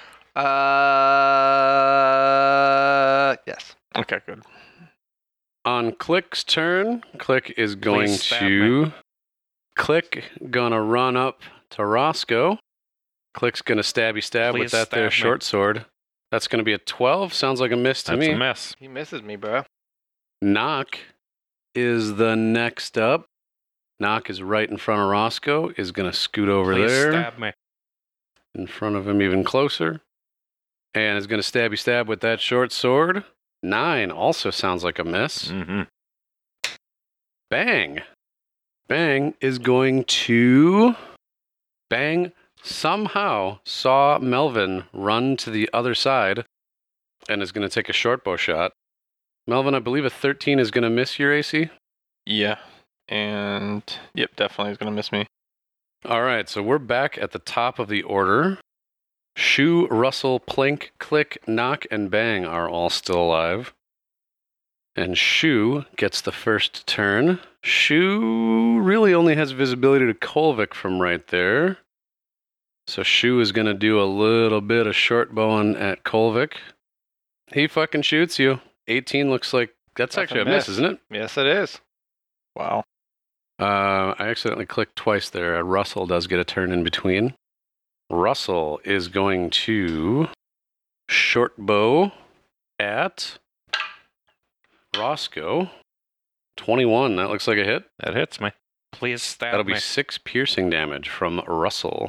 Yes. Okay, good. On Click's turn, Click is going Please stab to... Click gonna run up to Roscoe. Click's gonna stabby stab with Please that there stab me. short sword. That's gonna be a 12. Sounds like a miss to That's me. a miss. He misses me, bro. Knock is the next up. Knock is right in front of Roscoe. Is gonna scoot over Please there. stab me. In front of him even closer. And is gonna stabby stab with that short sword. 9 also sounds like a miss. Mm-hmm. Bang. Bang is going to... Bang somehow saw Melvin run to the other side and is going to take a short bow shot. Melvin, I believe a 13 is going to miss your AC. Yeah. And, yep, definitely is going to miss me. All right, so we're back at the top of the order. Shoe, Russell, Plink, Click, Knock, and Bang are all still alive. And Shoe gets the first turn. Shoe really only has visibility to Kolvik from right there. So Shoe is going to do a little bit of short bowing at Kolvik. He fucking shoots you. 18 looks like... That's actually a miss, isn't it? Yes, it is. Wow. I accidentally clicked twice there. Russell does get a turn in between. Russell is going to short bow at Roscoe. 21. That looks like a hit. That hits me. Please stab That'll me. be 6 piercing damage from Russell.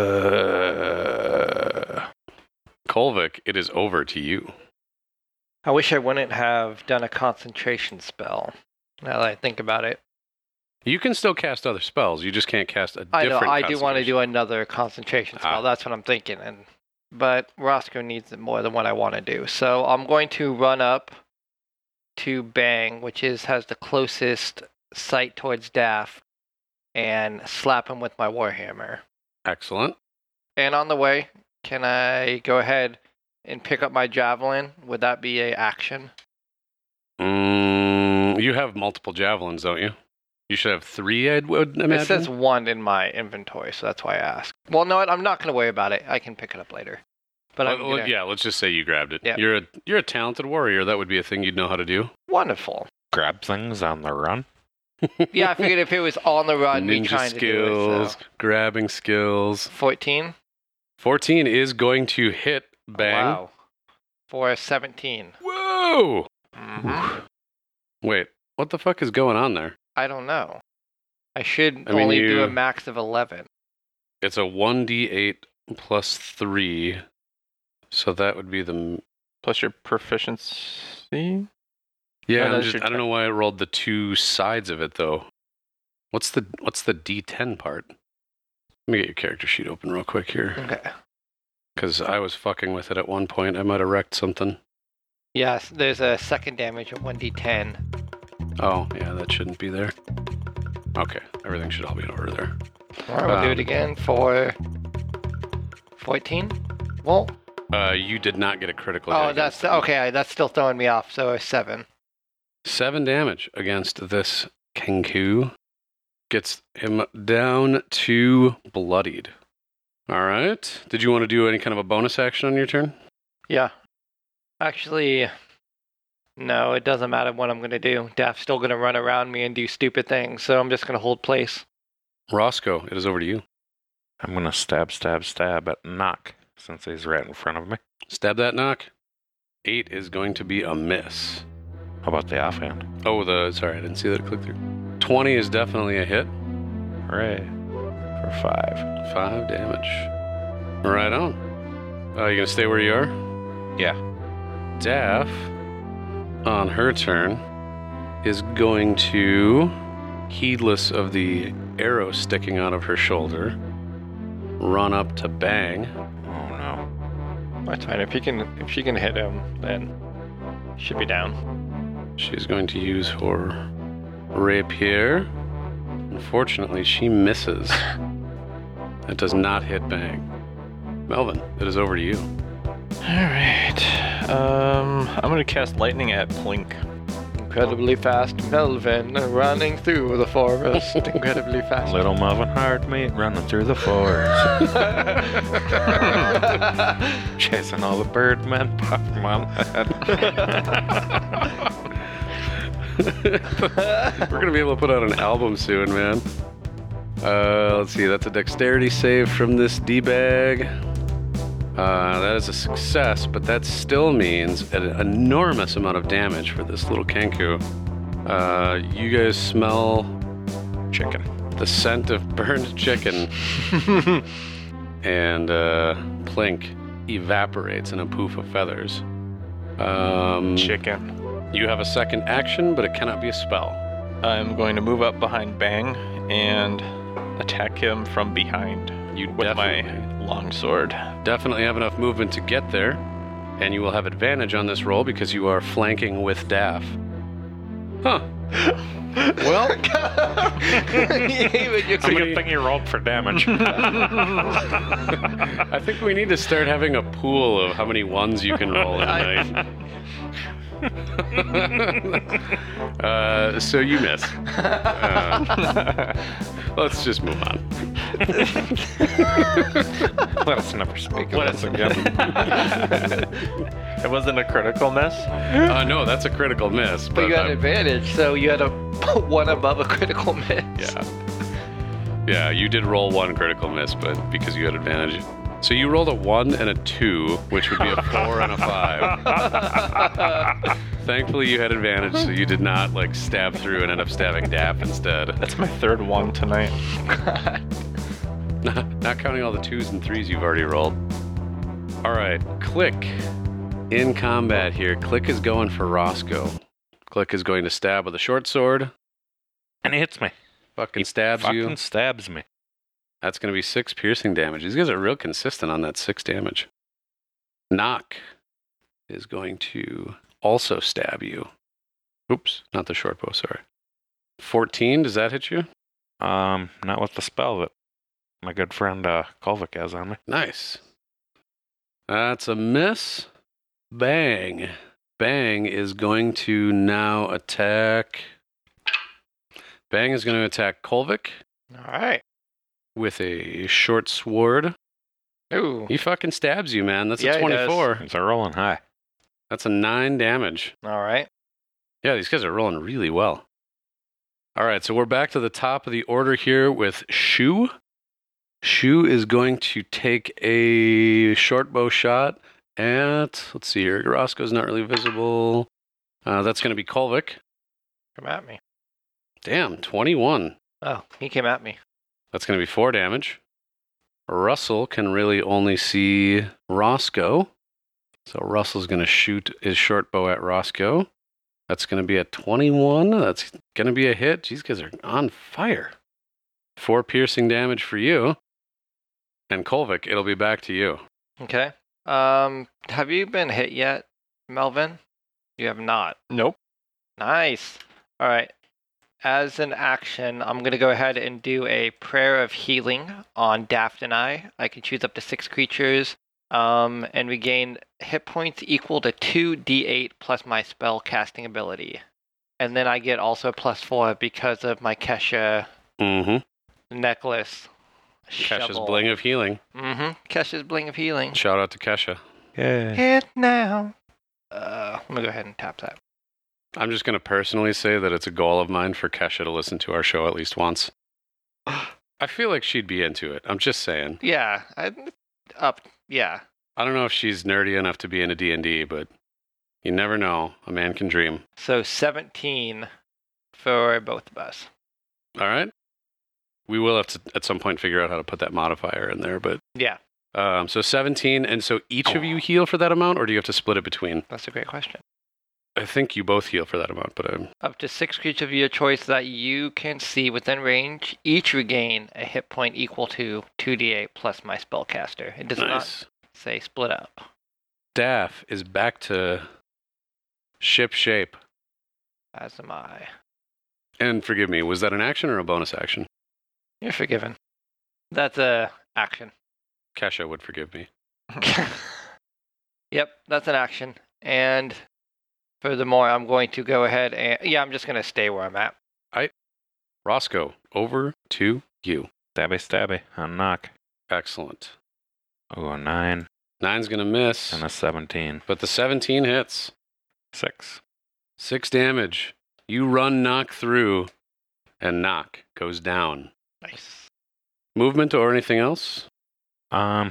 Kolvik, it is over to you. I wish I wouldn't have done a concentration spell. Now that I think about it. You can still cast other spells. You just can't cast a I know, different I do want to concentration. do another concentration spell. Ah. That's what I'm thinking. But Roscoe needs it more than what I want to do. So I'm going to run up to Bang, which has the closest sight towards Daff, and slap him with my Warhammer. Excellent. And on the way, can I go ahead and pick up my javelin? Would that be a action? You have multiple javelins, don't you? You should have 3, I would imagine. It says 1 in my inventory, so that's why I asked. Well, no, I'm not going to worry about it. I can pick it up later. But I'm gonna... Yeah, let's just say you grabbed it. Yeah. You're a talented warrior. That would be a thing you'd know how to do. Wonderful. Grab things on the run. Yeah, I figured if it was on the run, me Ninja trying skills, to do it. So. grabbing skills. 14. 14 is going to hit Bang. Wow. For 17. Whoa! Mm-hmm. Wait, what the fuck is going on there? I don't know. I should I mean, only do you- a max of 11. It's a 1d8 plus 3. So that would be the... Plus your proficiency? Yeah, Oh, that's your I don't know why I rolled the 2 sides of it, though. What's the d10 part? Let me get your character sheet open real quick here. Okay. Because I was fucking with it at one point. I might have wrecked something. Yes, there's a second damage of 1d10. Oh, yeah, that shouldn't be there. Okay, everything should all be in order there. All right, we'll do it again for 14. Well, You did not get a critical hit. oh, against that's him. okay. That's still throwing me off. So a 7. 7 damage against this Kenku. Gets him down to bloodied. All right. Did you want to do any kind of a bonus action on your turn? Yeah. Actually, no, it doesn't matter what I'm going to do. Daph's still going to run around me and do stupid things, so I'm just going to hold place. Roscoe, it is over to you. I'm gonna stab at Knock, since he's right in front of me. Stab that knock. 8 is going to be a miss. How about the offhand? Oh, sorry, I didn't see that click through. 20 is definitely a hit. Hooray. For 5. 5 damage. Right on. You gonna stay where you are? Yeah. Daff, on her turn, is going to, heedless of the arrow sticking out of her shoulder, run up to Bang. Oh no. That's fine. If she can hit him, then should be down. She's going to use her rapier. Unfortunately, she misses. That does not hit Bang. Melvin, it is over to you. Alright. I'm gonna cast lightning at Plink. Incredibly fast Melvin running through the forest. Incredibly fast. Little Melvin hard meat running through the forest. Chasing all the birdmen, popping them on the head. We're gonna be able to put out an album soon, man. Let's see, that's a dexterity save from this D-bag. That is a success, but that still means an enormous amount of damage for this little Kenku. You guys smell Chicken. the scent of burned chicken, and Plink evaporates in a poof of feathers. Chicken. You have a second action, but it cannot be a spell. I'm going to move up behind Bang and attack him from behind You with my longsword. definitely have enough movement to get there, and you will have advantage on this roll because you are flanking with Daff. Huh. Well, It's a good thing you rolled for damage. I think we need to start having a pool of how many ones you can roll in a night. So you miss. Let's just move on. Let us never speak of this again. It wasn't a critical miss? No, that's a critical miss. But you had I'm- advantage, so you had a one above a critical miss. Yeah, you did roll one critical miss, but because you had advantage. So you rolled a 1 and a 2, which would be a 4 and a 5. Thankfully, you had advantage, so you did not stab through and end up stabbing Daff instead. That's my third one tonight. Not counting all the 2s and 3s you've already rolled. All right, Click in combat here. Click is going for Roscoe. Click is going to stab with a short sword. And he hits me. Fucking stabs you. Fucking stabs me. That's going to be 6 piercing damage. These guys are real consistent on that 6 damage. Knock is going to also stab you. Oops, not the short bow, sorry. 14, does that hit you? Not with the spell that my good friend Kolvik has on me. Nice. That's a miss. Bang. Bang is going to now attack. Bang is going to attack Kolvik All right. with a short sword. Ooh. He fucking stabs you, man. That's Yeah, a he does. 24. It's a rolling high. That's a 9 damage. All right. Yeah, these guys are rolling really well. All right, so we're back to the top of the order here with Shu. Shu is going to take a short bow shot at, let's see here, Roscoe's not really visible. That's going to be Kolvik. Come at me. Damn, 21. Oh, he came at me. That's going to be 4 damage. Russell can really only see Roscoe. So Russell's going to shoot his short bow at Roscoe. That's going to be a 21. That's going to be a hit. These guys are on fire. 4 piercing damage for you. And Kolvik, it'll be back to you. Okay. Have you been hit yet, Melvin? You have not. Nope. Nice. All right. As an action, I'm going to go ahead and do a prayer of healing on Daft and I. I can choose up to 6 creatures, and we gain hit points equal to 2d8 plus my spell casting ability. And then I get also +4 because of my Kesha Mm-hmm. necklace. Kesha's shovel. Bling of Healing. Mm-hmm. Kesha's Bling of Healing. Shout out to Kesha. Yeah. Hit now. Let me go ahead and tap that. I'm just going to personally say that it's a goal of mine for Kesha to listen to our show at least once. I feel like she'd be into it. I'm just saying. Yeah. Yeah. I don't know if she's nerdy enough to be into D&D, but You never know. A man can dream. So 17 for both of us. All right. We will have to at some point figure out how to put that modifier in there, but Yeah, so 17, and so each of you heal for that amount, or do you have to split it between? that's a great question. I think you both heal for that amount, but Up to 6 creatures of your choice that you can see within range each regain a hit point equal to 2d8 plus my spellcaster. It does not nice. say split up. Daff is back to ship shape. As am I. And forgive me, was that an action or a bonus action? You're forgiven. That's a action. Kesha would forgive me. Yep, that's an action. And furthermore, I'm going to go ahead and I'm just going to stay where I'm at. Roscoe, over to you. Stabby on knock. Excellent. Oh, a 9 9's going to miss, and a 17. but the 17 hits. 6. 6 damage. You run knock through, and knock goes down. Nice. Movement or anything else? No,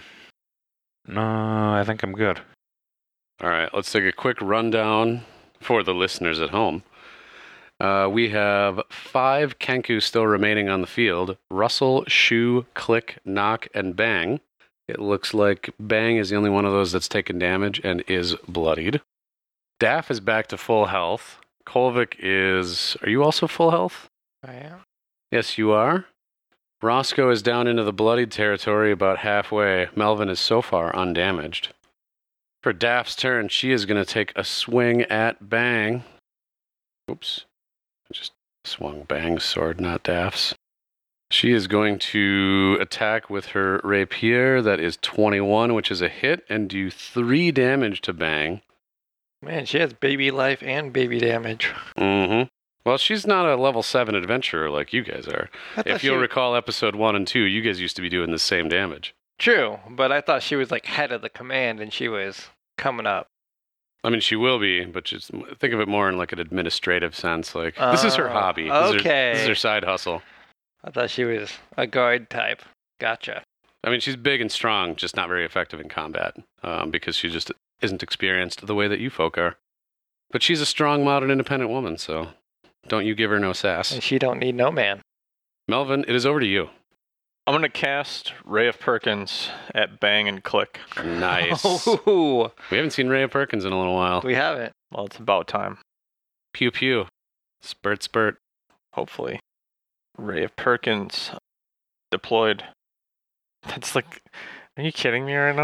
I think I'm good. All right, let's take a quick rundown for the listeners at home. We have 5 Kenku still remaining on the field. Russell, Shu, Click, Knock, and Bang. It looks like Bang is the only one of those that's taken damage and is bloodied. Daff is back to full health. Kolvik is... Are you also full health? I am. Yes, you are. Roscoe is down into the bloodied territory about halfway. Melvin is so far undamaged. For Daff's turn, she is going to take a swing at Bang. Oops. I just swung Bang's sword, not Daff's. She is going to attack with her rapier. That is 21, which is a hit, and do 3 damage to Bang. Man, she has baby life and baby damage. Mm-hmm. Well, she's not a level 7 adventurer like you guys are. I thought If you'll she- recall episode 1 and 2, you guys used to be doing the same damage. True, but I thought she was like head of the command and she was coming up. I mean, she will be, but just think of it more in like an administrative sense. Like, this is her Oh, hobby. okay. This is her side hustle. I thought she was a guard type. Gotcha. I mean, she's big and strong, just not very effective in combat because she just isn't experienced the way that you folk are. But she's a strong, modern, independent woman, so don't you give her no sass. And she don't need no man. Melvin, it is over to you. I'm going to cast Ray of Perkins at Bang and Click. Nice. Ooh, We haven't seen Ray Perkins in a little while. we haven't. Well, it's about time, Pew pew. Spurt spurt. hopefully. Ray of Perkins deployed. That's like, are you kidding me right now?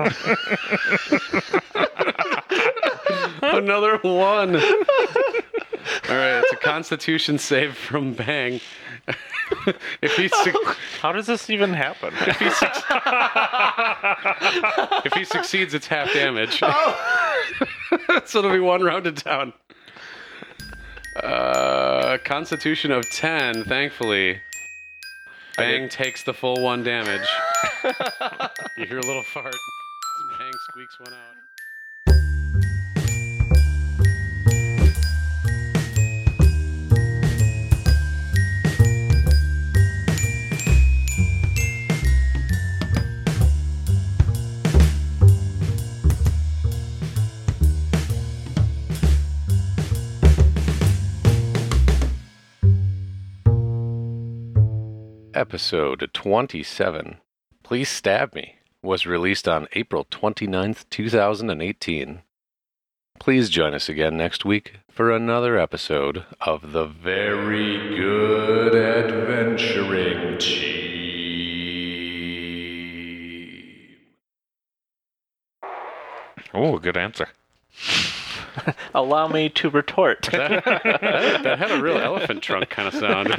Another 1. All right, it's a Constitution save from Bang. If he How does this even happen? if he succeeds, it's half damage. So it'll be 1 rounded down. Constitution of 10, thankfully. Bang takes the full 1 damage. You hear a little fart. Bang squeaks 1 out. Episode 27, Please Stab Me, was released on April 29th, 2018. Please join us again next week for another episode of the Very Good Adventuring Team. Oh, good answer. Allow me to retort. That had a real elephant trunk kind of sound.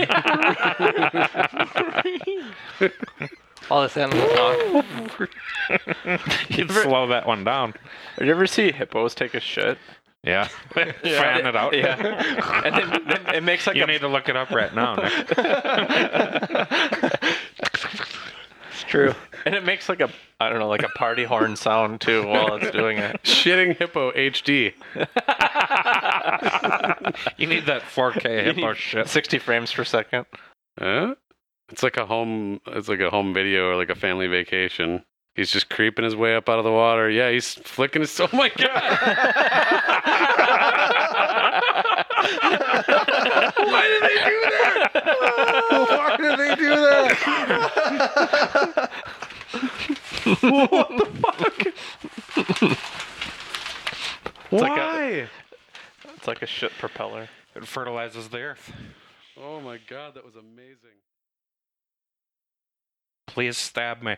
All this animal talk. You'd slow that one down. Did you ever see hippos take a shit? Yeah. Fan it out. Yeah. And then it makes like You a... need to look it up right now, Nick. It's true. And it makes like a, I don't know, like a party horn sound too while it's doing it. Shitting Hippo HD. You need that 4K hippo shit. 60 frames per second. It's like a home video or like a family vacation. He's just creeping his way up out of the water. Yeah, he's flicking his. Oh my god! Why did they do that? Why did they do that? What the fuck? Why? It's like a ship propeller. It fertilizes the earth. Oh my god, that was amazing. Please stab me.